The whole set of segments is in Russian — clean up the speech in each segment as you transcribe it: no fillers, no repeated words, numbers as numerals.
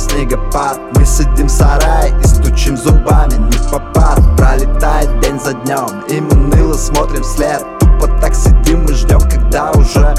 снегопад. Мы сидим в сарае и стучим зубами не в попад. Пролетает день за днем, и мы уныло смотрим вслед. Тупо так сидим и ждем, когда уже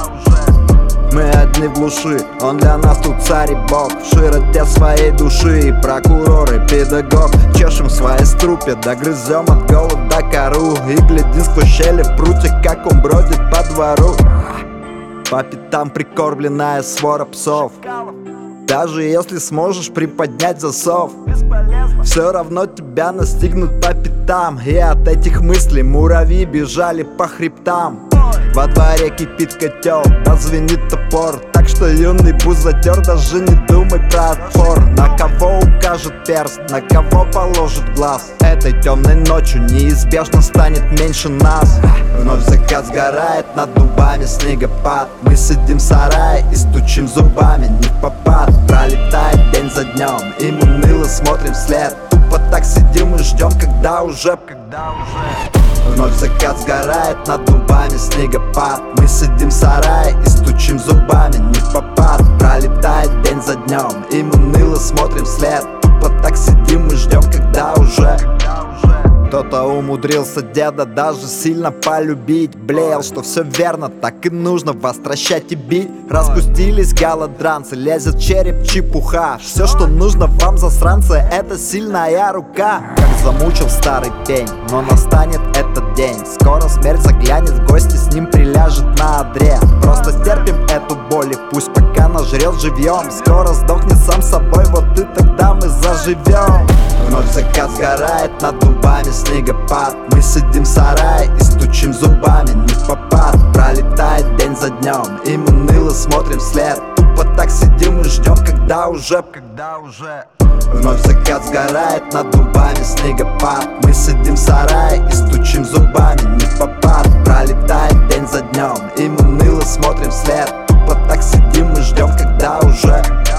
мы одни в глуши, он для нас тут царь и бог. В широте своей души и прокурор и педагог. Чешем свои струпья, догрызем от голода кору. И глядим сквозь щели в прутьях, как он бродит по двору. По пятам прикормленная свора псов. Даже если сможешь приподнять засов, все равно тебя настигнут по пятам. И от этих мыслей муравьи бежали по хребтам. Во дворе кипит котел, да звенит топор. Так что юный бузатер, даже не думай про отпор. На кого укажет перст, на кого положит глаз. Этой темной ночью неизбежно станет меньше нас. Вновь закат сгорает, над дубами снегопад. Мы сидим в сарае и стучим зубами не в попад. Пролетает день за днем, и мы уныло смотрим вслед. Тупо так сидим и ждем, когда уже Вновь закат сгорает, над дубами снегопад. Мы сидим в сарае и стучим зубами не в попад. Пролетает день за днем, и мы уныло смотрим вслед. Тупо так сидим и ждем, когда уже кто-то умудрился деда даже сильно полюбить. Блеял, что все верно, так и нужно востращать и бить. Распустились голодранцы, лезет череп, чепуха. Все, что нужно вам, засранцы, это сильная рука. Как замучил старый пень, но настанет этот день. Скоро смерть заглянет в гости, с ним приляжет на одре. Просто стерпим эту боль и пусть пока нажрет живьем. Скоро сдохнет сам собой, вот и тогда мы заживем. Вновь закат сгорает, над дубами снегопад. Мы сидим в сарае и стучим зубами не в попад. Пролетает день за днем, и мы уныло смотрим вслед. Тупо так сидим и ждем, когда уже Вновь закат сгорает, над дубами снегопад. Мы сидим в сарае и стучим зубами не в попад. Пролетает день за днем, и мы уныло смотрим вслед. Тупо так сидим и ждем, когда уже